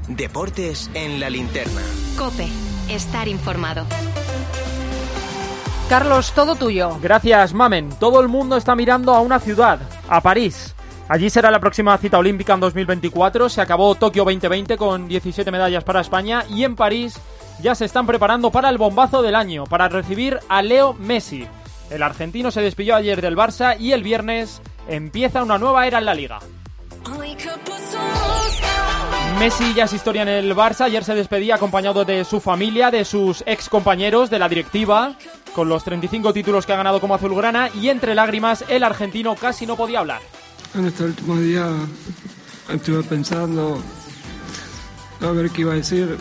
Deportes en la linterna. COPE. Estar informado. Carlos, todo tuyo. Gracias, Mamen. Todo el mundo está mirando a una ciudad, a París. Allí será la próxima cita olímpica en 2024. Se acabó Tokio 2020 con 17 medallas para España y en París ya se están preparando para el bombazo del año, para recibir a Leo Messi. El argentino se despidió ayer del Barça y el viernes empieza una nueva era en la Liga. Messi ya es historia en el Barça. Ayer se despedía acompañado de su familia, de sus ex compañeros, de la directiva, con los 35 títulos que ha ganado como azulgrana, y entre lágrimas el argentino casi no podía hablar. En este último día estuve pensando a ver qué iba a decir.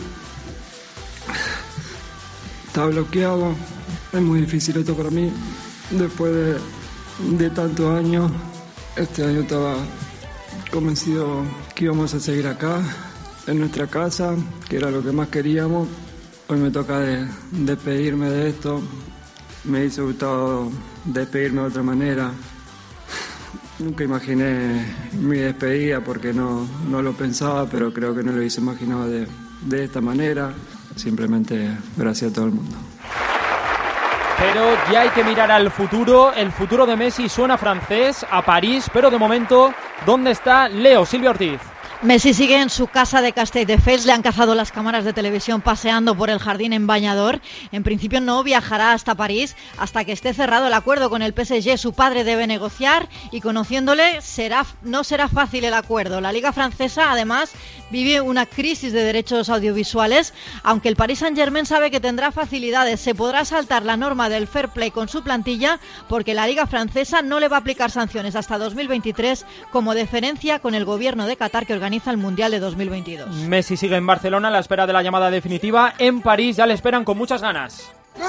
Estaba bloqueado. Es muy difícil esto para mí. Después de tantos años, este año estaba convencido que íbamos a seguir acá, en nuestra casa, que era lo que más queríamos. Hoy me toca despedirme de esto. Me hubiese gustado despedirme de otra manera. Nunca imaginé mi despedida porque no lo pensaba, pero creo que no lo hubiese imaginado de esta manera. Simplemente gracias a todo el mundo. Pero ya hay que mirar al futuro. El futuro de Messi suena francés, a París, pero de momento, ¿dónde está Leo? Silvia Ortiz. Messi sigue en su casa de Castelldefels, le han cazado las cámaras de televisión paseando por el jardín en bañador. En principio no viajará hasta París hasta que esté cerrado el acuerdo con el PSG. Su padre debe negociar y conociéndole no será fácil el acuerdo. La Liga francesa además vive una crisis de derechos audiovisuales, aunque el Paris Saint-Germain sabe que tendrá facilidades. Se podrá saltar la norma del fair play con su plantilla porque la Liga francesa no le va a aplicar sanciones hasta 2023 como deferencia con el gobierno de Qatar que organiza el Mundial de 2022. Messi sigue en Barcelona a la espera de la llamada definitiva. En París ya le esperan con muchas ganas.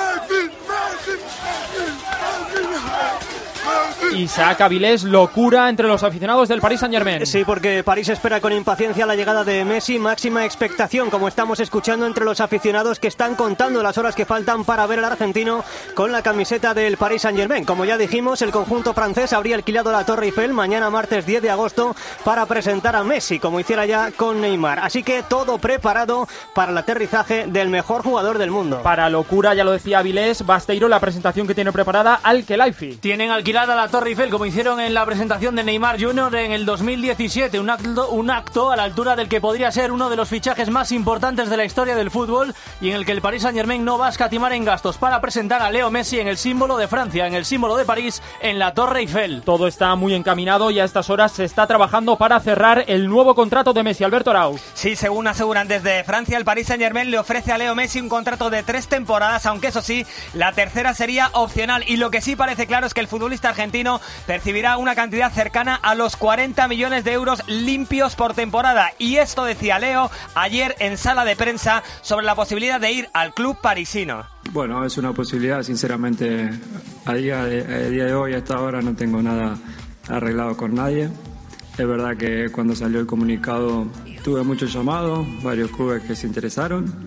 Isaac Avilés, locura entre los aficionados del Paris Saint-Germain. Sí, porque París espera con impaciencia la llegada de Messi. Máxima expectación, como estamos escuchando entre los aficionados que están contando las horas que faltan para ver al argentino con la camiseta del Paris Saint-Germain. Como ya dijimos, el conjunto francés habría alquilado la Torre Eiffel mañana martes 10 de agosto para presentar a Messi, como hiciera ya con Neymar. Así que todo preparado para el aterrizaje del mejor jugador del mundo. Para locura, ya lo decía Avilés, Basteiro, la presentación que tiene preparada al Khelaifi. Tienen alquilada la Torre Eiffel, como hicieron en la presentación de Neymar Jr. en el 2017, un acto a la altura del que podría ser uno de los fichajes más importantes de la historia del fútbol y en el que el Paris Saint-Germain no va a escatimar en gastos para presentar a Leo Messi en el símbolo de Francia, en el símbolo de París, en la Torre Eiffel. Todo está muy encaminado y a estas horas se está trabajando para cerrar el nuevo contrato de Messi. Alberto Arauz. Sí, según aseguran desde Francia, el Paris Saint-Germain le ofrece a Leo Messi un contrato de 3 temporadas, aunque eso sí, la tercera sería opcional, y lo que sí parece claro es que el futbolista argentino percibirá una cantidad cercana a los 40 millones de euros limpios por temporada. Y esto decía Leo ayer en sala de prensa sobre la posibilidad de ir al club parisino. Bueno, es una posibilidad, sinceramente, a día de hoy, hasta ahora, no tengo nada arreglado con nadie. Es verdad que cuando salió el comunicado tuve muchos llamados, varios clubes que se interesaron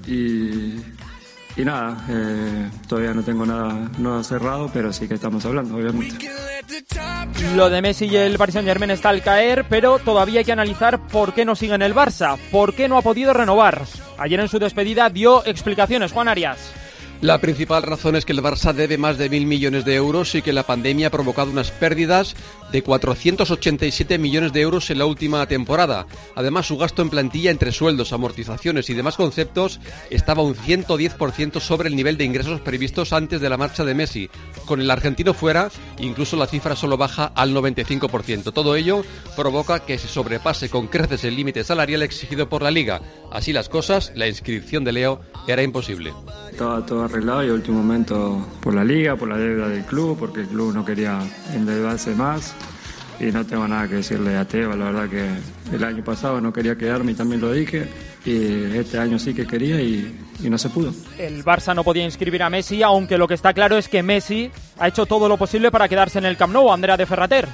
y nada, todavía no tengo nada cerrado, pero sí que estamos hablando, obviamente. Lo de Messi y el Paris Saint-Germain está al caer, pero todavía hay que analizar por qué no sigue en el Barça, por qué no ha podido renovar. Ayer en su despedida dio explicaciones, Juan Arias. La principal razón es que el Barça debe más de 1.000 millones de euros y que la pandemia ha provocado unas pérdidas de 487 millones de euros en la última temporada. Además, su gasto en plantilla entre sueldos, amortizaciones y demás conceptos estaba un 110% sobre el nivel de ingresos previstos antes de la marcha de Messi. Con el argentino fuera, incluso la cifra solo baja al 95%. Todo ello provoca que se sobrepase con creces el límite salarial exigido por la Liga. Así las cosas, la inscripción de Leo era imposible. Estaba todo arreglado y a último momento por la Liga, por la deuda del club, porque el club no quería endeudarse más. Y no tengo nada que decirle a Teo, la verdad que el año pasado no quería quedarme y también lo dije, y este año sí que quería y no se pudo. El Barça no podía inscribir a Messi, aunque lo que está claro es que Messi ha hecho todo lo posible para quedarse en el Camp Nou. Andrea de Ferrater.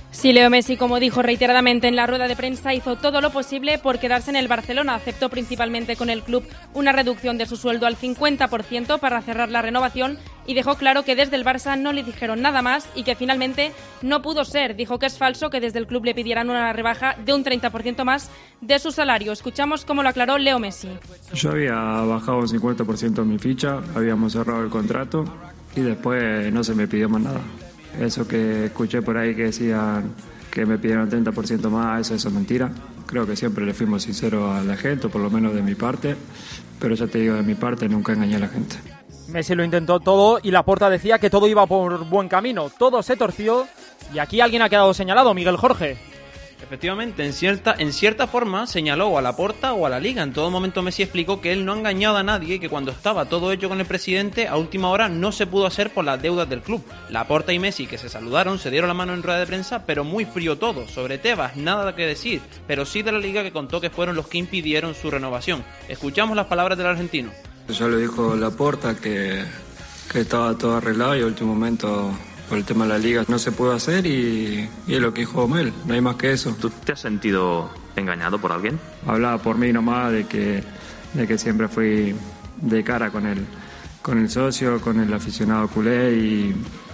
Sí, Leo Messi, como dijo reiteradamente en la rueda de prensa, hizo todo lo posible por quedarse en el Barcelona. Aceptó principalmente con el club una reducción de su sueldo al 50% para cerrar la renovación y dejó claro que desde el Barça no le dijeron nada más y que finalmente no pudo ser. Dijo que es falso que desde el club le pidieran una rebaja de un 30% más de su salario. Escuchamos cómo lo aclaró Leo Messi. Yo había bajado un 50% mi ficha, habíamos cerrado el contrato y después no se me pidió más nada. Eso que escuché por ahí que decían que me pidieron 30% más, eso es mentira. Creo que siempre le fuimos sinceros a la gente, por lo menos de mi parte, pero ya te digo, de mi parte nunca engañé a la gente. Messi lo intentó todo y Laporta decía que todo iba por buen camino. Todo se torció y aquí alguien ha quedado señalado, Miguel Jorge. Efectivamente, en cierta forma señaló o a Laporta o a la Liga. En todo momento Messi explicó que él no ha engañado a nadie y que cuando estaba todo hecho con el presidente, a última hora no se pudo hacer por las deudas del club. Laporta y Messi, que se saludaron, se dieron la mano en rueda de prensa, pero muy frío todo. Sobre Tebas, nada que decir, pero sí de la Liga, que contó que fueron los que impidieron su renovación. Escuchamos las palabras del argentino. Ya lo dijo Laporta que estaba todo arreglado y al último momento, por el tema de la Liga, no se pudo hacer y es lo que dijo Mel, no hay más que eso. ¿Tú te has sentido engañado por alguien? Hablaba por mí nomás de que siempre fui de cara con el socio, con el aficionado culé y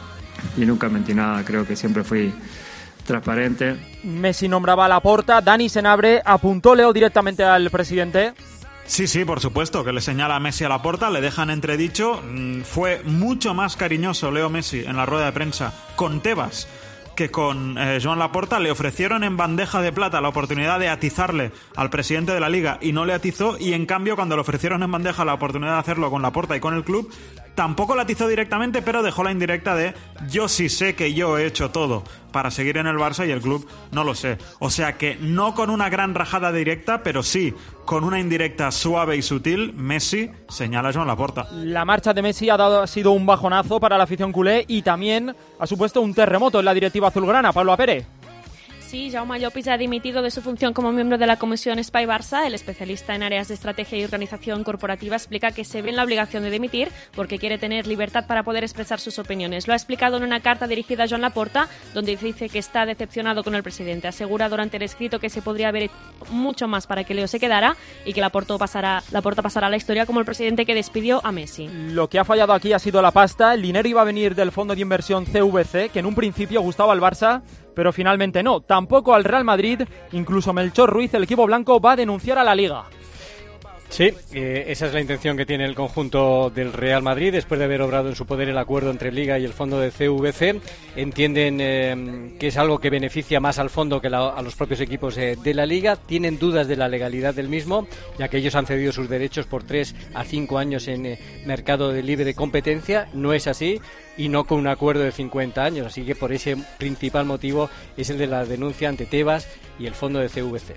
nunca mentí nada, creo que siempre fui transparente. Messi nombraba a Laporta, Dani Senabre apuntó Leo directamente al presidente. Sí, por supuesto, que le señala a Messi a Laporta, le dejan entredicho. Fue mucho más cariñoso Leo Messi en la rueda de prensa con Tebas que con Joan Laporta. Le ofrecieron en bandeja de plata la oportunidad de atizarle al presidente de la Liga y no le atizó, y en cambio cuando le ofrecieron en bandeja la oportunidad de hacerlo con Laporta y con el club, tampoco la atizó directamente, pero dejó la indirecta de yo sí sé que yo he hecho todo para seguir en el Barça y el club no lo sé. O sea que no con una gran rajada directa, pero sí con una indirecta suave y sutil, Messi señala a Joan Laporta. La marcha de Messi ha sido un bajonazo para la afición culé y también ha supuesto un terremoto en la directiva azulgrana. Pablo Apere. Sí, Jaume Llopis ha dimitido de su función como miembro de la Comisión Spy Barça. El especialista en áreas de estrategia y organización corporativa explica que se ve en la obligación de dimitir porque quiere tener libertad para poder expresar sus opiniones. Lo ha explicado en una carta dirigida a Joan Laporta, donde dice que está decepcionado con el presidente. Asegura durante el escrito que se podría haber hecho mucho más para que Leo se quedara y que Laporta pasará a la historia como el presidente que despidió a Messi. Lo que ha fallado aquí ha sido la pasta. El dinero iba a venir del fondo de inversión CVC, que en un principio gustaba al Barça, pero finalmente no, tampoco al Real Madrid. Incluso Melchor Ruiz, el equipo blanco, va a denunciar a la Liga. Sí, esa es la intención que tiene el conjunto del Real Madrid después de haber obrado en su poder el acuerdo entre Liga y el fondo de CVC. Entienden que es algo que beneficia más al fondo que a los propios equipos de la Liga. Tienen dudas de la legalidad del mismo, ya que ellos han cedido sus derechos por 3 a 5 años en mercado de libre competencia. No es así y no con un acuerdo de 50 años. Así que por ese principal motivo es el de la denuncia ante Tebas y el fondo de CVC.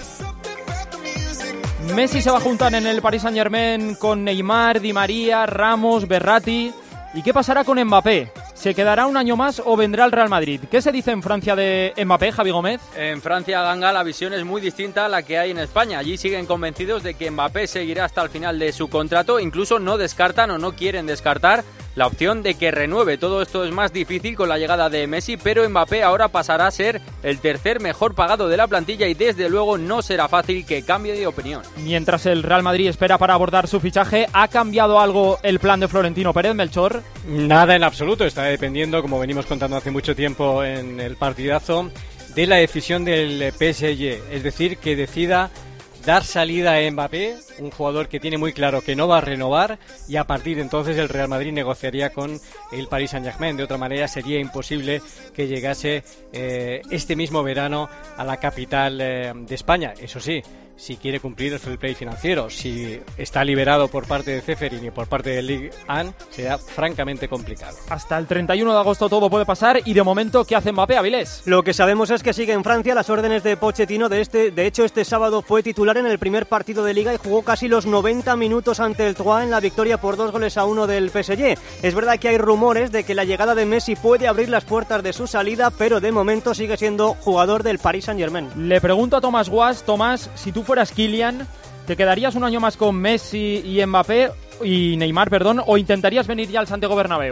Messi se va a juntar en el Paris Saint-Germain con Neymar, Di María, Ramos, Berratti. ¿Y qué pasará con Mbappé? ¿Se quedará un año más o vendrá al Real Madrid? ¿Qué se dice en Francia de Mbappé, Javi Gómez? En Francia, Ganga, la visión es muy distinta a la que hay en España. Allí siguen convencidos de que Mbappé seguirá hasta el final de su contrato. Incluso no descartan o no quieren descartar la opción de que renueve. Todo esto es más difícil con la llegada de Messi, pero Mbappé ahora pasará a ser el tercer mejor pagado de la plantilla y desde luego no será fácil que cambie de opinión. Mientras el Real Madrid espera para abordar su fichaje, ¿ha cambiado algo el plan de Florentino Pérez, Melchor? Nada en absoluto, está dependiendo, como venimos contando hace mucho tiempo en el partidazo, de la decisión del PSG, es decir, que decida dar salida a Mbappé, un jugador que tiene muy claro que no va a renovar, y a partir de entonces el Real Madrid negociaría con el Paris Saint-Germain. De otra manera sería imposible que llegase este mismo verano a la capital de España. Eso sí, si quiere cumplir el fair play financiero, si está liberado por parte de Ceferin y por parte de Ligue 1, será francamente complicado. Hasta el 31 de agosto todo puede pasar y de momento, ¿qué hace Mbappé, Avilés? Lo que sabemos es que sigue en Francia las órdenes de Pochettino. De hecho, este sábado fue titular en el primer partido de Liga y jugó casi los 90 minutos ante el Troyes en la victoria por 2-1 del PSG. Es verdad que hay rumores de que la llegada de Messi puede abrir las puertas de su salida, pero de momento sigue siendo jugador del Paris Saint-Germain. Le pregunto a Tomás Guas, Tomás, si tú fueras Kylian, ¿te quedarías un año más con Messi y Mbappé y Neymar, o intentarías venir ya al Santiago Bernabéu?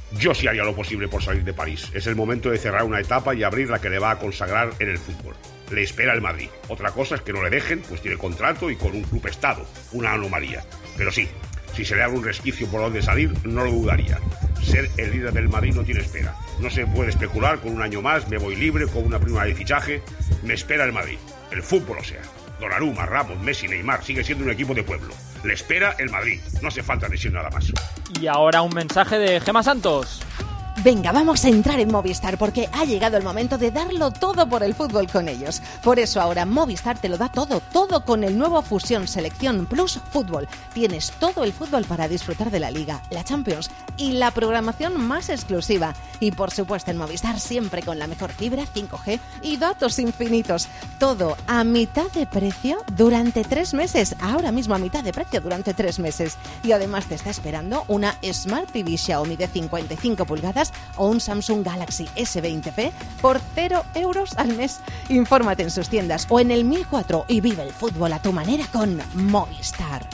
Yo sí haría lo posible por salir de París. Es el momento de cerrar una etapa y abrir la que le va a consagrar en el fútbol. Le espera el Madrid. Otra cosa es que no le dejen, pues tiene contrato y con un club estado. Una anomalía. Pero sí, si se le da un resquicio por donde salir, no lo dudaría. Ser el líder del Madrid no tiene espera. No se puede especular con un año más, me voy libre, con una prima de fichaje. Me espera el Madrid. El fútbol, o sea. Donnarumma, Ramos, Messi, Neymar, sigue siendo un equipo de pueblo. Le espera el Madrid. No hace falta decir nada más. Y ahora un mensaje de Gemma Santos. Venga, vamos a entrar en Movistar porque ha llegado el momento de darlo todo por el fútbol con ellos. Por eso ahora Movistar te lo da todo, todo con el nuevo Fusión Selección Plus Fútbol. Tienes todo el fútbol para disfrutar de la Liga, la Champions y la programación más exclusiva. Y por supuesto en Movistar siempre con la mejor fibra, 5G y datos infinitos. Todo a mitad de precio durante 3 meses. Ahora mismo a mitad de precio durante 3 meses. Y además te está esperando una Smart TV Xiaomi de 55 pulgadas o un Samsung Galaxy S20P por 0 euros al mes. Infórmate en sus tiendas o en el 1004 y vive el fútbol a tu manera con Movistar.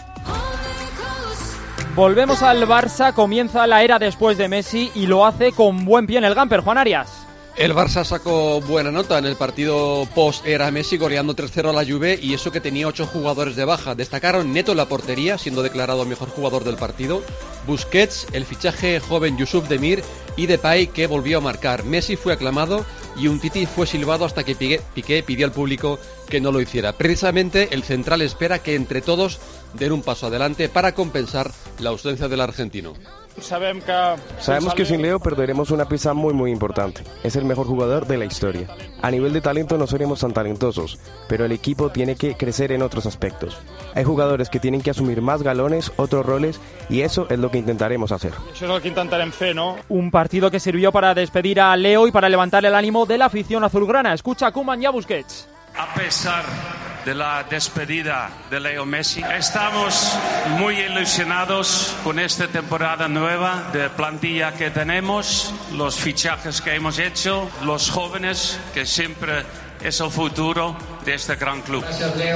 Volvemos al Barça, comienza la era después de Messi y lo hace con buen pie en el Gamper. Juan Arias. El Barça sacó buena nota en el partido post-era Messi, goleando 3-0 a la Juve, y eso que tenía 8 jugadores de baja. Destacaron Neto en la portería, siendo declarado mejor jugador del partido, Busquets, el fichaje joven Yusuf Demir y Depay, que volvió a marcar. Messi fue aclamado y Umtiti fue silbado hasta que Piqué pidió al público que no lo hiciera. Precisamente el central espera que entre todos den un paso adelante para compensar la ausencia del argentino. Sabemos que sin Leo perderemos una pieza muy importante. Es el mejor jugador de la historia. A nivel de talento no seremos tan talentosos, pero el equipo tiene que crecer en otros aspectos. Hay jugadores que tienen que asumir más galones, otros roles, y eso es lo que intentaremos hacer. Eso es lo que intentarem fer, ¿no? Un partido que sirvió para despedir a Leo y para levantar el ánimo de la afición azulgrana. Escucha a Koeman y a Busquets. A pesar de la despedida de Leo Messi, estamos muy ilusionados con esta temporada nueva de plantilla que tenemos, los fichajes que hemos hecho, los jóvenes, que siempre es el futuro de este gran club.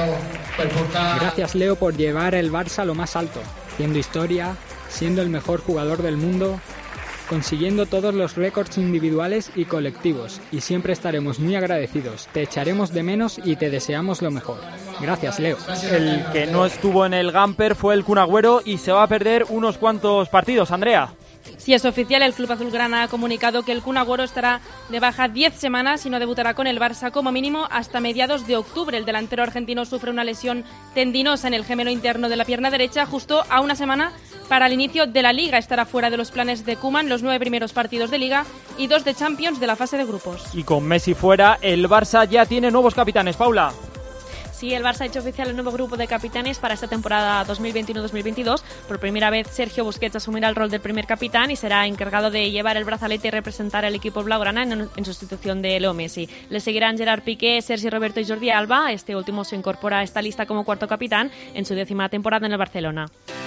Gracias, Leo, por llevar el Barça a lo más alto, haciendo historia, siendo el mejor jugador del mundo, consiguiendo todos los récords individuales y colectivos, y siempre estaremos muy agradecidos. Te echaremos de menos y te deseamos lo mejor. Gracias, Leo. El que no estuvo en el Gamper fue el Kun Agüero y se va a perder unos cuantos partidos. Andrea. Si es oficial, el club azulgrana ha comunicado que el Kun Agüero estará de baja 10 semanas y no debutará con el Barça como mínimo hasta mediados de octubre. El delantero argentino sufre una lesión tendinosa en el gemelo interno de la pierna derecha justo a una semana para el inicio de la Liga. Estará fuera de los planes de Koeman los 9 primeros partidos de Liga y 2 de Champions de la fase de grupos. Y con Messi fuera, el Barça ya tiene nuevos capitanes. Paula. Sí, el Barça ha hecho oficial el nuevo grupo de capitanes para esta temporada 2021-2022. Por primera vez, Sergio Busquets asumirá el rol del primer capitán y será encargado de llevar el brazalete y representar al equipo blaugrana en sustitución de Leo Messi. Le seguirán Gerard Piqué, Sergi Roberto y Jordi Alba. Este último se incorpora a esta lista como cuarto capitán en su 10ª temporada en el Barcelona.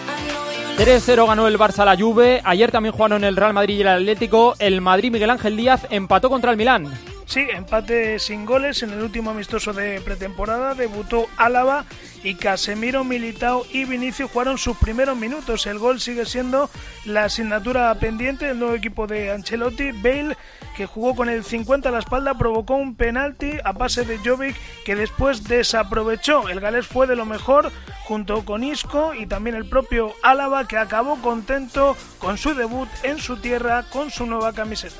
3-0 ganó el Barça a la Juve. Ayer también jugaron el Real Madrid y el Atlético. El Madrid, Miguel Ángel Díaz, empató contra el Milán. Sí, empate sin goles en el último amistoso de pretemporada. Debutó Álava y Casemiro, Militao y Vinicius jugaron sus primeros minutos. El gol sigue siendo la asignatura pendiente del nuevo equipo de Ancelotti. Bale, que jugó con el 50 a la espalda, provocó un penalti a pase de Jovic que después desaprovechó. El galés fue de lo mejor junto con Isco y también el propio Álava, que acabó contento con su debut en su tierra con su nueva camiseta.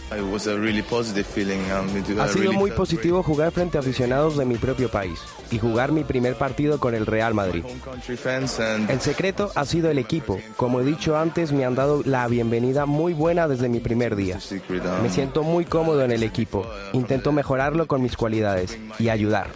Ha sido muy positivo jugar frente a aficionados de mi propio país y jugar mi primer partido con el Real Madrid. El secreto ha sido el equipo. Como he dicho antes, me han dado la bienvenida muy buena desde mi primer día. Me siento muy cómodo en el equipo. Intento mejorarlo con mis cualidades y ayudar.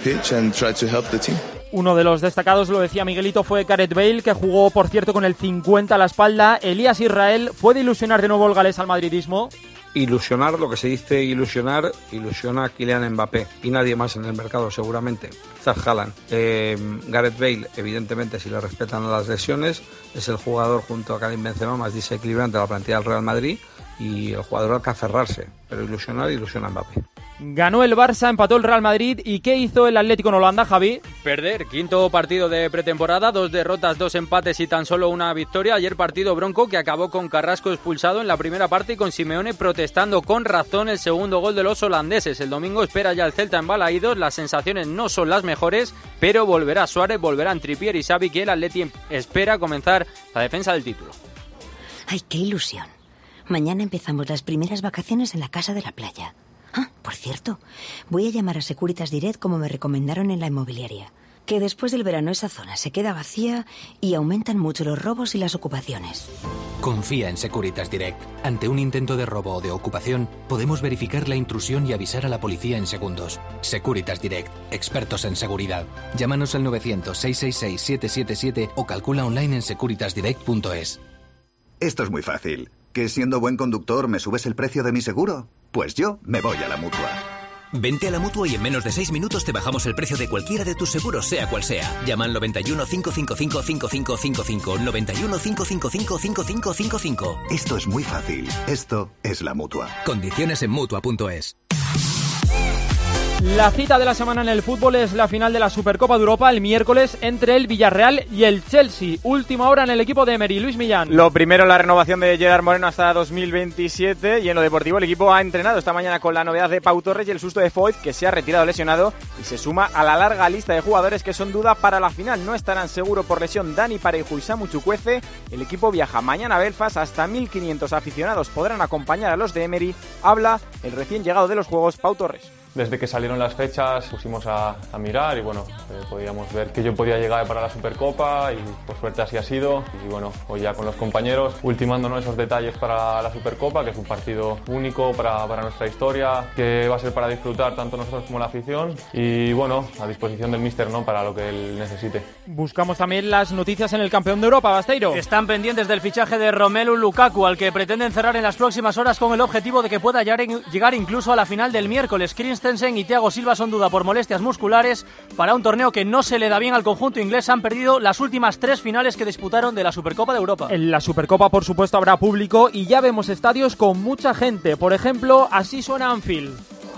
Uno de los destacados, lo decía Miguelito, fue Gareth Bale, que jugó, por cierto, con el 50 a la espalda. Elías Israel, ¿puede ilusionar de nuevo el galés al madridismo? Ilusionar, lo que se dice ilusionar, ilusiona a Kylian Mbappé y nadie más en el mercado seguramente. Quizás Haaland. Gareth Bale, evidentemente, si le respetan las lesiones, es el jugador junto a Karim Benzema más desequilibrante de la plantilla del Real Madrid y el jugador al que aferrarse, pero ilusionar, ilusiona a Mbappé. Ganó el Barça, empató el Real Madrid. ¿Y qué hizo el Atlético en Holanda, Javi? Perder, quinto partido de pretemporada, 2 derrotas, 2 empates y tan solo una victoria. Ayer partido bronco que acabó con Carrasco expulsado en la primera parte y con Simeone protestando con razón el segundo gol de los holandeses. El domingo espera ya el Celta en Balaídos, las sensaciones no son las mejores, pero volverá Suárez, volverán Trippier y Xavi, que el Atleti espera comenzar la defensa del título. ¡Ay, qué ilusión! Mañana empezamos las primeras vacaciones en la casa de la playa. Ah, por cierto, voy a llamar a Securitas Direct como me recomendaron en la inmobiliaria. Que después del verano esa zona se queda vacía y aumentan mucho los robos y las ocupaciones. Confía en Securitas Direct. Ante un intento de robo o de ocupación, podemos verificar la intrusión y avisar a la policía en segundos. Securitas Direct, expertos en seguridad. Llámanos al 900-666-777 o calcula online en securitasdirect.es. Esto es muy fácil. ¿Que siendo buen conductor me subes el precio de mi seguro? Pues yo me voy a la Mutua. Vente a la Mutua y en menos de 6 minutos te bajamos el precio de cualquiera de tus seguros, sea cual sea. Llama al 91 555 5555. 91 555 5555. Esto es muy fácil. Esto es la Mutua. Condiciones en Mutua.es. La cita de la semana en el fútbol es la final de la Supercopa de Europa el miércoles entre el Villarreal y el Chelsea. Última hora en el equipo de Emery. Luis Millán. Lo primero, la renovación de Gerard Moreno hasta 2027, y en lo deportivo el equipo ha entrenado esta mañana con la novedad de Pau Torres y el susto de Foyth, que se ha retirado lesionado y se suma a la larga lista de jugadores que son duda para la final. No estarán seguro por lesión Dani Parejo y Samu Chukwueze. El equipo viaja mañana a Belfast, hasta 1.500 aficionados podrán acompañar a los de Emery. Habla el recién llegado de los Juegos, Pau Torres. Desde que salieron las fechas pusimos a mirar y bueno, podíamos ver que yo podía llegar para la Supercopa y por suerte así ha sido. Y bueno, hoy ya con los compañeros ultimándonos esos detalles para la Supercopa, que es un partido único para nuestra historia, que va a ser para disfrutar tanto nosotros como la afición y bueno, a disposición del míster, ¿no?, para lo que él necesite. Buscamos también las noticias en el campeón de Europa, Basteiro. Están pendientes del fichaje de Romelu Lukaku, al que pretenden cerrar en las próximas horas con el objetivo de que pueda llegar incluso a la final del miércoles. Christensen y Thiago Silva son duda por molestias musculares para un torneo que no se le da bien al conjunto inglés. Han perdido las últimas 3 finales que disputaron de la Supercopa de Europa. En la Supercopa, por supuesto, habrá público y ya vemos estadios con mucha gente. Por ejemplo, así suena Anfield.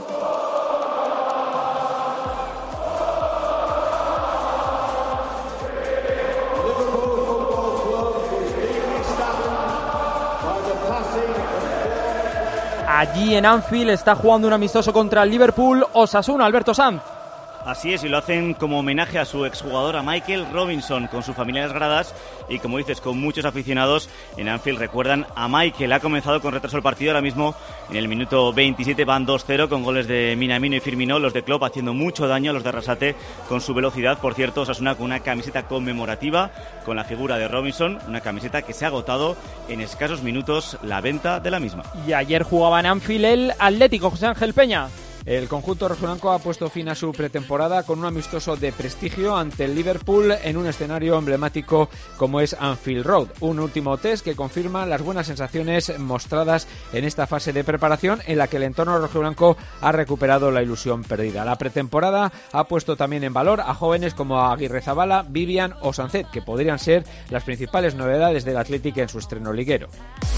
Allí en Anfield está jugando un amistoso contra el Liverpool Osasuna, Alberto Sanz. Así es, y lo hacen como homenaje a su exjugador, a Michael Robinson, con su familia en las gradas y, como dices, con muchos aficionados en Anfield. Recuerdan a Michael. Ha comenzado con retraso el partido, ahora mismo en el minuto 27 van 2-0 con goles de Minamino y Firmino, los de Klopp haciendo mucho daño a los de Arrasate con su velocidad. Por cierto, Osasuna con una camiseta conmemorativa con la figura de Robinson, una camiseta que se ha agotado en escasos minutos la venta de la misma. Y ayer jugaba en Anfield el Atlético, José Ángel Peña. El conjunto rojiblanco ha puesto fin a su pretemporada con un amistoso de prestigio ante el Liverpool en un escenario emblemático como es Anfield Road. Un último test que confirma las buenas sensaciones mostradas en esta fase de preparación en la que el entorno rojiblanco ha recuperado la ilusión perdida. La pretemporada ha puesto también en valor a jóvenes como Aguirrezabala, Vivian o Sancet, que podrían ser las principales novedades del Athletic en su estreno liguero.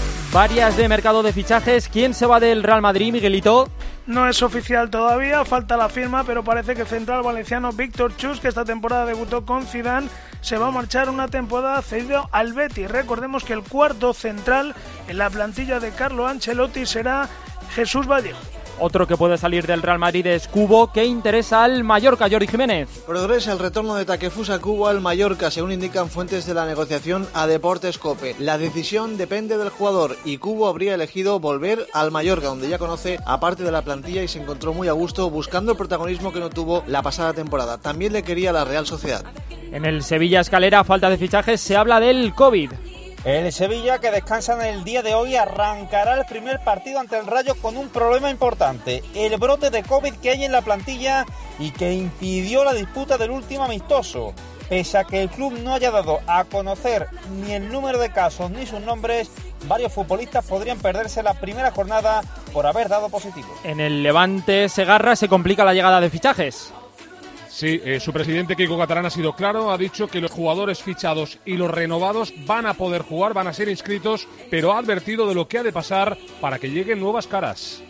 Varias de mercado de fichajes. ¿Quién se va del Real Madrid, Miguelito? No es oficial todavía, falta la firma, pero parece que el central valenciano Víctor Chus, que esta temporada debutó con Zidane, se va a marchar una temporada cedido al Betis. Recordemos que el cuarto central en la plantilla de Carlo Ancelotti será Jesús Vallejo. Otro que puede salir del Real Madrid es Cubo, que interesa al Mallorca, Jordi Jiménez. Progresa el retorno de Takefusa Cubo al Mallorca, según indican fuentes de la negociación a Deportes COPE. La decisión depende del jugador y Cubo habría elegido volver al Mallorca, donde ya conoce a parte de la plantilla y se encontró muy a gusto buscando el protagonismo que no tuvo la pasada temporada. También le quería la Real Sociedad. En el Sevilla Escalera, falta de fichajes, se habla del COVID. El Sevilla, que descansa en el día de hoy, arrancará el primer partido ante el Rayo con un problema importante: el brote de COVID que hay en la plantilla y que impidió la disputa del último amistoso. Pese a que el club no haya dado a conocer ni el número de casos ni sus nombres, varios futbolistas podrían perderse la primera jornada por haber dado positivo. En el Levante Segarra se complica la llegada de fichajes. Sí, su presidente Kiko Catalán ha sido claro, ha dicho que los jugadores fichados y los renovados van a poder jugar, van a ser inscritos, pero ha advertido de lo que ha de pasar para que lleguen nuevas caras.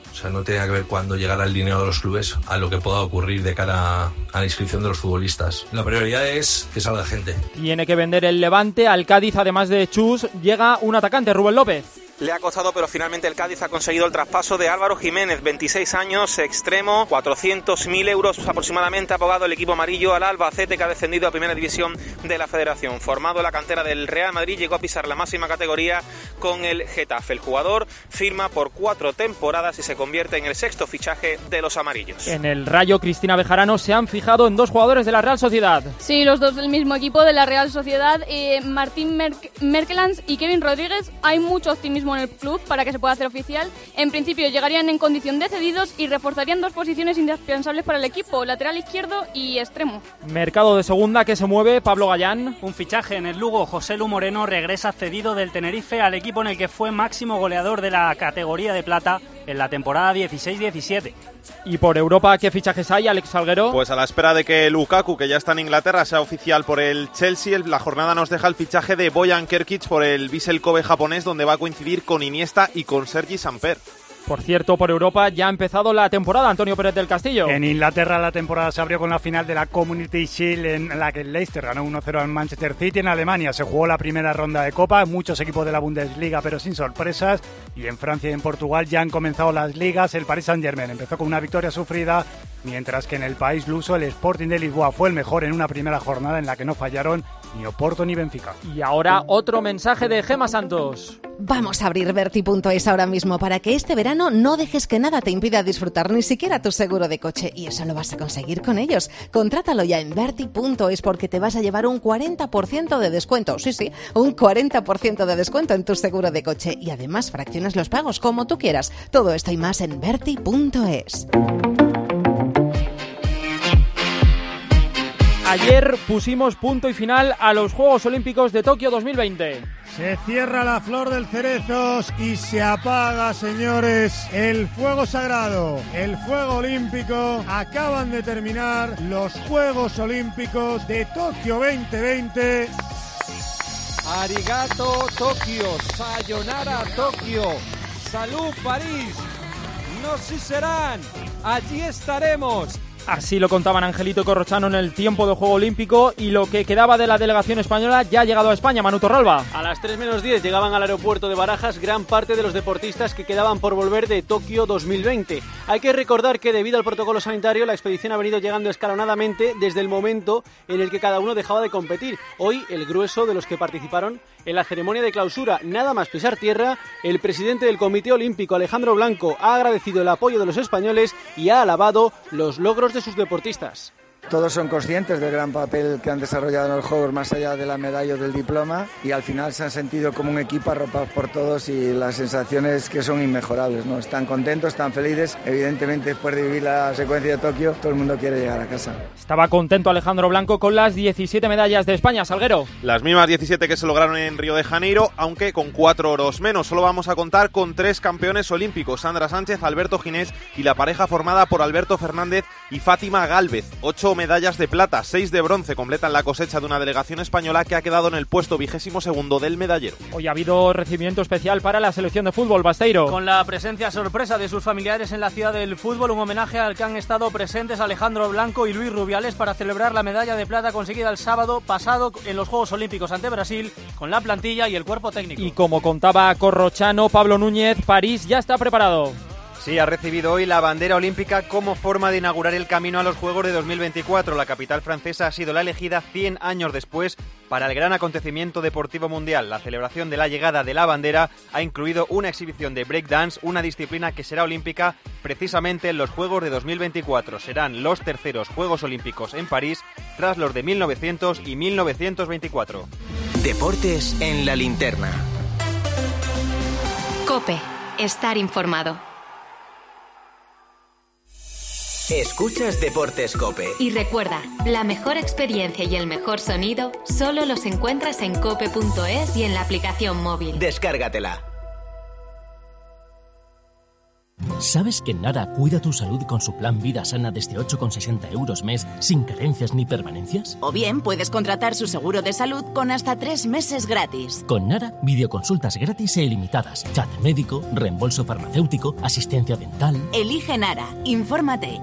O sea, no tenía que ver cuando llegara el dinero de los clubes a lo que pueda ocurrir de cara a la inscripción de los futbolistas. La prioridad es que salga gente. Tiene que vender el Levante. Al Cádiz, además de Chus, llega un atacante, Rubén López. Le ha costado, pero finalmente el Cádiz ha conseguido el traspaso de Álvaro Jiménez, 26 años, extremo, 400.000 euros aproximadamente ha pagado el equipo amarillo al Albacete, que ha descendido a Primera División de la Federación. Formado en la cantera del Real Madrid, llegó a pisar la máxima categoría con el Getafe. El jugador firma por 4 temporadas y se convierte en el 6º fichaje de los amarillos. En el Rayo, Cristina Bejarano, se han fijado en 2 jugadores de la Real Sociedad. Sí, los 2 del mismo equipo de la Real Sociedad, Martín Merkelans y Kevin Rodríguez. Hay mucho optimismo en el club para que se pueda hacer oficial. En principio llegarían en condición de cedidos y reforzarían 2 posiciones indispensables para el equipo, lateral izquierdo y extremo. Mercado de segunda que se mueve, Pablo Gallán. Un fichaje en el Lugo. José Lu Moreno regresa cedido del Tenerife al equipo en el que fue máximo goleador de la categoría de plata en la temporada 16-17. Y por Europa, ¿qué fichajes hay, Alex Salguero? Pues a la espera de que Lukaku, que ya está en Inglaterra, sea oficial por el Chelsea, la jornada nos deja el fichaje de Bojan Kerkic por el Vissel Kobe japonés, donde va a coincidir con Iniesta y con Sergi Samper. Por cierto, por Europa ya ha empezado la temporada, Antonio Pérez del Castillo. En Inglaterra la temporada se abrió con la final de la Community Shield en la que el Leicester ganó 1-0 al Manchester City. En Alemania se jugó la primera ronda de Copa, muchos equipos de la Bundesliga pero sin sorpresas. Y en Francia y en Portugal ya han comenzado las ligas. El Paris Saint-Germain empezó con una victoria sufrida, mientras que en el país luso el Sporting de Lisboa fue el mejor en una primera jornada en la que no fallaron ni Oporto ni Benfica. Y ahora otro mensaje de Gemma Santos. Vamos a abrir Verti.es ahora mismo para que este verano no dejes que nada te impida disfrutar ni siquiera tu seguro de coche, y eso lo vas a conseguir con ellos. Contrátalo ya en Verti.es porque te vas a llevar un 40% de descuento. Sí, un 40% de descuento en tu seguro de coche, y además fraccionas los pagos como tú quieras. Todo esto y más en Verti.es. Ayer pusimos punto y final a los Juegos Olímpicos de Tokio 2020. Se cierra la flor del cerezo y se apaga, señores, el fuego sagrado, el fuego olímpico. Acaban de terminar los Juegos Olímpicos de Tokio 2020. Arigato Tokio, sayonara Tokio, salud París, no si serán, allí estaremos. Así lo contaban Angelito y Corrochano en el tiempo de Juego Olímpico, y lo que quedaba de la delegación española ya ha llegado a España. Manu Torralba. A las 3 menos 10 llegaban al aeropuerto de Barajas gran parte de los deportistas que quedaban por volver de Tokio 2020. Hay que recordar que debido al protocolo sanitario la expedición ha venido llegando escalonadamente desde el momento en el que cada uno dejaba de competir. Hoy el grueso de los que participaron en la ceremonia de clausura, nada más pisar tierra, el presidente del Comité Olímpico, Alejandro Blanco, ha agradecido el apoyo de los españoles y ha alabado los logros de sus deportistas. Todos son conscientes del gran papel que han desarrollado en los Juegos, más allá de la medalla o del diploma, y al final se han sentido como un equipo arropados por todos, y las sensaciones que son inmejorables, ¿no? Están contentos, están felices. Evidentemente, después de vivir la secuencia de Tokio, todo el mundo quiere llegar a casa. Estaba contento Alejandro Blanco con las 17 medallas de España. Salguero. Las mismas 17 que se lograron en Río de Janeiro, aunque con 4 oros menos. Solo vamos a contar con 3 campeones olímpicos: Sandra Sánchez, Alberto Ginés y la pareja formada por Alberto Fernández y Fátima Gálvez. 8 medallas de plata, 6 de bronce completan la cosecha de una delegación española que ha quedado en el puesto 22º del medallero. Hoy ha habido recibimiento especial para la selección de fútbol, Basteiro. Con la presencia sorpresa de sus familiares en la ciudad del fútbol, un homenaje al que han estado presentes Alejandro Blanco y Luis Rubiales para celebrar la medalla de plata conseguida el sábado pasado en los Juegos Olímpicos ante Brasil, con la plantilla y el cuerpo técnico. Y como contaba Corrochano, Pablo Núñez, París ya está preparado. Sí, ha recibido hoy la bandera olímpica como forma de inaugurar el camino a los Juegos de 2024. La capital francesa ha sido la elegida 100 años después para el gran acontecimiento deportivo mundial. La celebración de la llegada de la bandera ha incluido una exhibición de breakdance, una disciplina que será olímpica precisamente en los Juegos de 2024. Serán los terceros Juegos Olímpicos en París tras los de 1900 y 1924. Deportes en la linterna. COPE. Estar informado. Escuchas Deportes COPE. Y recuerda, la mejor experiencia y el mejor sonido solo los encuentras en cope.es y en la aplicación móvil. Descárgatela. ¿Sabes que Nara cuida tu salud con su plan Vida Sana desde 8,60 € mes, sin carencias ni permanencias? O bien puedes contratar su seguro de salud con hasta 3 meses gratis. Con Nara, videoconsultas gratis e ilimitadas, chat médico, reembolso farmacéutico, asistencia dental. Elige Nara. Infórmate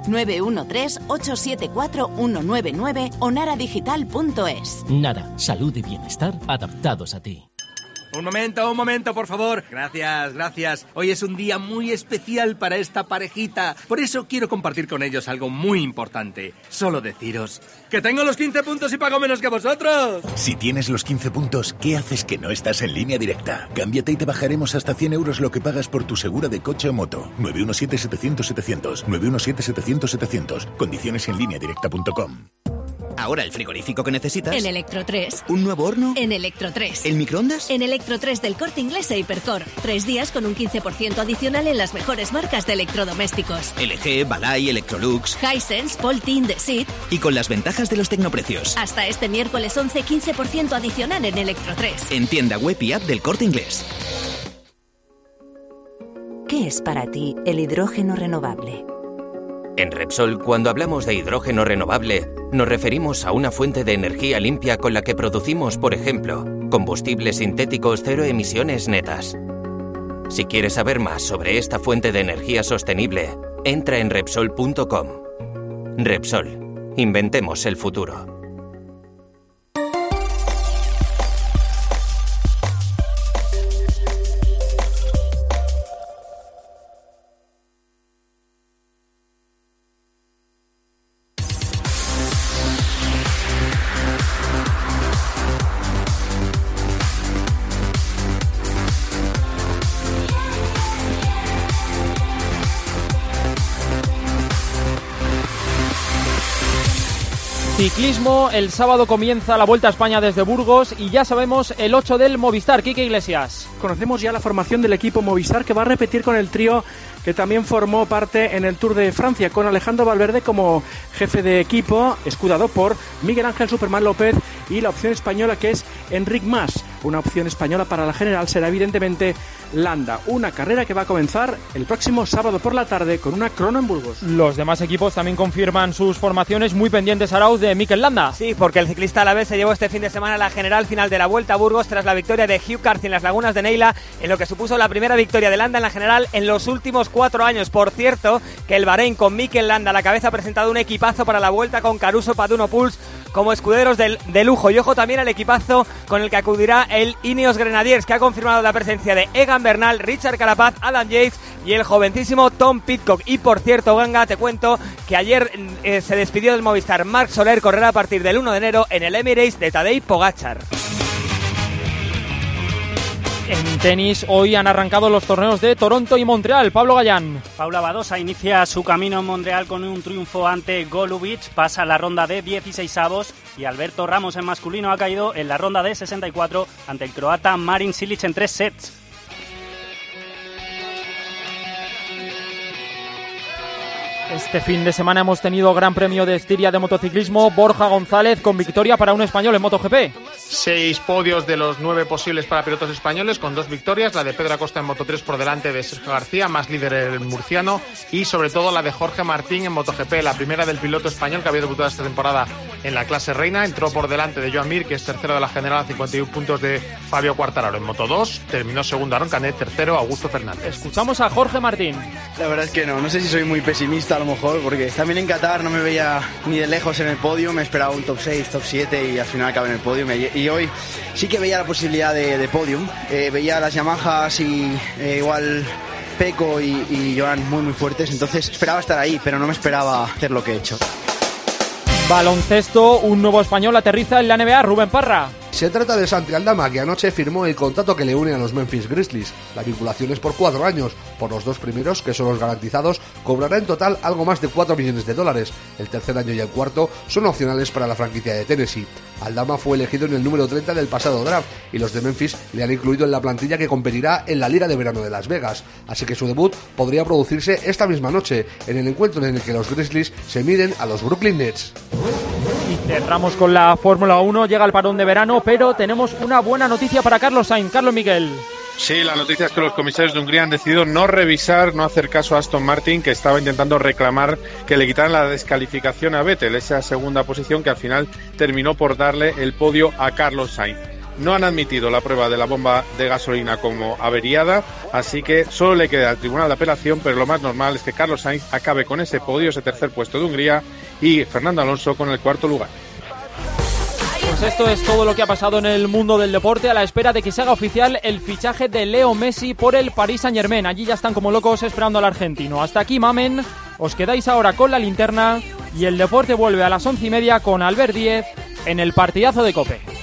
913-874-199 o naradigital.es. Nara, salud y bienestar adaptados a ti. Un momento, por favor. Gracias. Hoy es un día muy especial para esta parejita. Por eso quiero compartir con ellos algo muy importante. Solo deciros que tengo los 15 puntos y pago menos que vosotros. Si tienes los 15 puntos, ¿qué haces que no estás en Línea Directa? Cámbiate y te bajaremos hasta 100 € lo que pagas por tu segura de coche o moto. 917-700-700. 917-700-700. Condiciones en lineadirecta.com. Ahora el frigorífico que necesitas. En Electro 3. ¿Un nuevo horno? En Electro 3. ¿El microondas? En Electro 3 del Corte Inglés e Hipercor. 3 días con un 15% adicional en las mejores marcas de electrodomésticos. LG, Balay, Electrolux, Hisense, Poltin, Desit. y con las ventajas de los tecnoprecios. Hasta este miércoles 11, 15% adicional en Electro 3. En tienda web y app del Corte Inglés. ¿Qué es para ti el hidrógeno renovable? En Repsol, cuando hablamos de hidrógeno renovable, nos referimos a una fuente de energía limpia con la que producimos, por ejemplo, combustibles sintéticos cero emisiones netas. Si quieres saber más sobre esta fuente de energía sostenible, entra en Repsol.com. Repsol, inventemos el futuro. Ciclismo, el sábado comienza la Vuelta a España desde Burgos y ya sabemos el 8 del Movistar. Quique Iglesias. Conocemos ya la formación del equipo Movistar, que va a repetir con el trío que también formó parte en el Tour de Francia, con Alejandro Valverde como jefe de equipo, escudado por Miguel Ángel Superman López, y la opción española, que es Enric Mas. Una opción española para la general será evidentemente Landa. Una carrera que va a comenzar el próximo sábado por la tarde con una crono en Burgos. Los demás equipos también confirman sus formaciones, muy pendientes, Arauz, de Mikel Landa. Sí, porque el ciclista alavés se llevó este fin de semana la general final de la Vuelta a Burgos tras la victoria de Hugh Carthy en las Lagunas de Neila, en lo que supuso la primera victoria de Landa en la general en los últimos 4 años. Por cierto, que el Bahrein, con Mikel Landa a la cabeza, ha presentado un equipazo para la Vuelta con Caruso, Paduno, Puls como escuderos de lujo. Y ojo también al equipazo con el que acudirá el Ineos Grenadiers, que ha confirmado la presencia de Egan Bernal, Richard Carapaz, Adam Yates y el jovencísimo Tom Pidcock. Y por cierto, Ganga, te cuento que ayer se despidió del Movistar Marc Soler. Correrá a partir del 1 de enero en el Emirates de Tadej Pogačar. En tenis, hoy han arrancado los torneos de Toronto y Montreal. Pablo Gallán. Paula Badosa inicia su camino en Montreal con un triunfo ante Golubic, pasa la ronda de 16avos, y Alberto Ramos en masculino ha caído en la ronda de 64 ante el croata Marin Cilic en 3 sets. Este fin de semana hemos tenido Gran Premio de Estiria de motociclismo. Borja González con victoria para un español en MotoGP. 6 podios de los 9 posibles para pilotos españoles, con 2 victorias, la de Pedro Acosta en Moto3 por delante de Sergio García, más líder el murciano, y sobre todo la de Jorge Martín en MotoGP, la primera del piloto español que había debutado esta temporada en la clase reina. Entró por delante de Joan Mir, que es tercero de la general, a 51 puntos de Fabio Quartararo. En Moto2 terminó segundo Aaron Canet, tercero Augusto Fernández. Escuchamos a Jorge Martín. La verdad es que no sé si soy muy pesimista a lo mejor, porque también en Qatar no me veía ni de lejos en el podio, me esperaba un top 6, top 7 y al final acabé en el podio. Y hoy sí que veía la posibilidad de podium, veía las Yamahas y igual Pecco y Joan muy fuertes, entonces esperaba estar ahí, pero no me esperaba hacer lo que he hecho. Baloncesto, un nuevo español aterriza en la NBA, Rubén Parra. Se trata de Santi Aldama, que anoche firmó el contrato que le une a los Memphis Grizzlies. La vinculación es por 4 años. Por los 2 primeros, que son los garantizados, cobrará en total algo más de $4 millones. El tercer año y el cuarto son opcionales para la franquicia de Tennessee. Aldama fue elegido en el número 30 del pasado draft y los de Memphis le han incluido en la plantilla que competirá en la Liga de Verano de Las Vegas. Así que su debut podría producirse esta misma noche, en el encuentro en el que los Grizzlies se miden a los Brooklyn Nets. Y cerramos con la Fórmula 1, llega el parón de verano, pero tenemos una buena noticia para Carlos Sainz. Carlos Miguel. Sí, la noticia es que los comisarios de Hungría han decidido no revisar, no hacer caso a Aston Martin, que estaba intentando reclamar que le quitaran la descalificación a Vettel, esa segunda posición que al final terminó por darle el podio a Carlos Sainz. No han admitido la prueba de la bomba de gasolina como averiada, así que solo le queda al Tribunal de Apelación, pero lo más normal es que Carlos Sainz acabe con ese podio, ese tercer puesto de Hungría, y Fernando Alonso con el cuarto lugar. Pues esto es todo lo que ha pasado en el mundo del deporte, a la espera de que se haga oficial el fichaje de Leo Messi por el Paris Saint-Germain. Allí ya están como locos esperando al argentino. Hasta aquí, mamen. Os quedáis ahora con la linterna y el deporte vuelve a las 11:30 con Albert Díez en el partidazo de COPE.